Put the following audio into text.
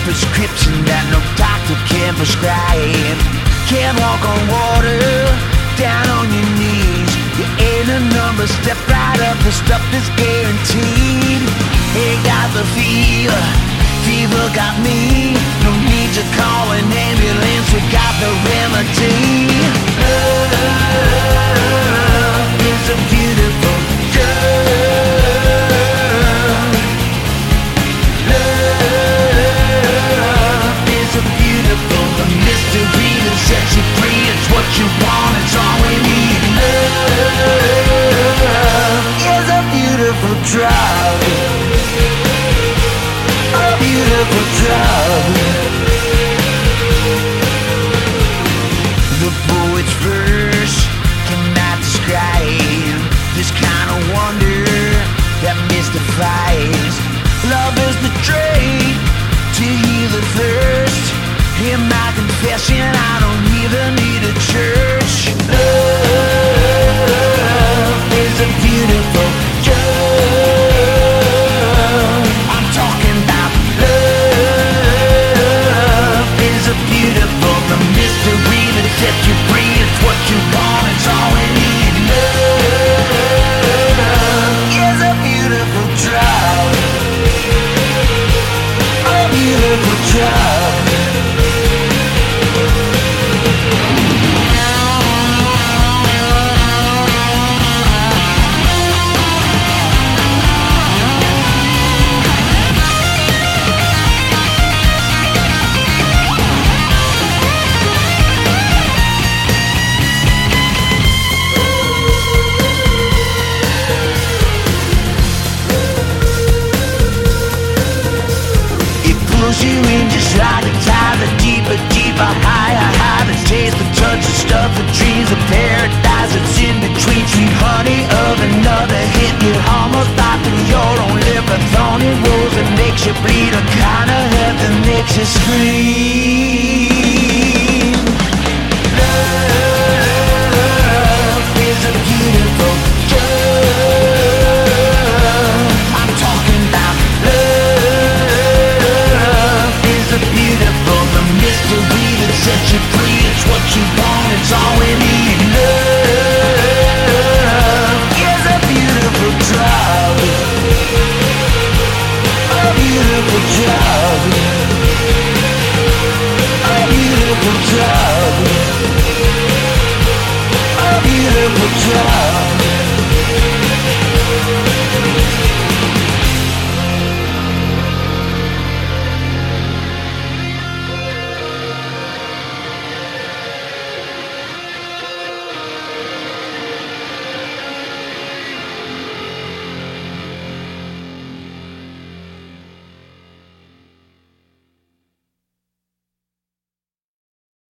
prescription that no doctor can prescribe. Can't walk on water, down on your knees. You ain't a number, step right up, the stuff is guaranteed. Ain't got the fever, fever got me. No need to call an ambulance, we got the remedy. Love is a beautiful drug. Love is a beautiful mystery that sets you free. It's what you want, it's all we need. Love is a beautiful drug. A beautiful drug. The poet's verse cannot describe this kind of wonder that mystifies. Love is the drink to heal the thirst. In my confession, I don't even need a church. Love is a beautiful drug. I'm talking about love is a beautiful, the mystery that sets you free. It's what you want, it's all we need. Love is a beautiful drug. A beautiful drug. You in just like a tide, the deeper, deeper, higher, higher. The taste, the touch, the stuff, the dreams, the paradise that's in between. Sweet honey of another hit, you almost thought through your own lip. A thorny rose that makes you bleed, a kind of head that makes you scream. Love is a beautiful drug. I'm talking about beautiful, the mystery that sets you free. It's what you want, it's all we need. Love is a beautiful drug. A beautiful drug.